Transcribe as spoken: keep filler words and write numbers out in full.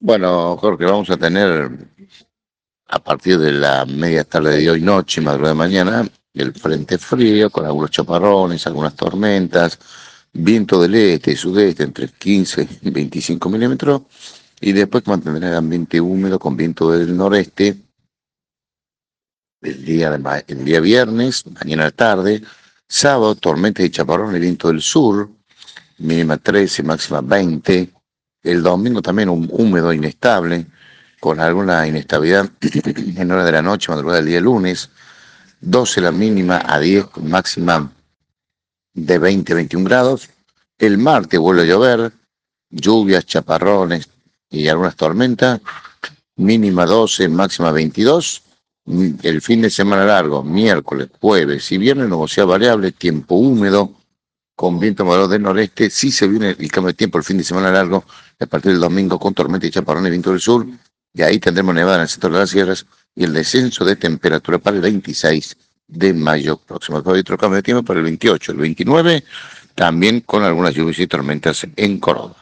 Bueno, Jorge, vamos a tener a partir de la media tarde de hoy noche, madrugada de mañana, el frente frío con algunos chaparrones, algunas tormentas, viento del este y sudeste entre quince y veinticinco milímetros, y después mantendrá el ambiente húmedo con viento del noreste el día, de ma- el día viernes, mañana a la tarde, sábado, tormentas y chaparrones, viento del sur, mínima trece, máxima veinte. El domingo también un húmedo, inestable, con alguna inestabilidad en horas de la noche, madrugada del día lunes. doce la mínima a diez, con máxima de veinte a veintiún grados. El martes vuelve a llover, lluvias, chaparrones y algunas tormentas. Mínima doce, máxima veintidós. El fin de semana largo, miércoles, jueves y viernes, nubosidad variable, tiempo húmedo, con viento moderado del noreste. Sí se viene el cambio de tiempo el fin de semana largo, a partir del domingo con tormenta y chaparrones, viento del sur, y ahí tendremos nevada en el centro de las sierras y el descenso de temperatura para el veintiséis de mayo próximo. Después hay otro cambio de tiempo para el veintiocho, el veintinueve, también con algunas lluvias y tormentas en Córdoba.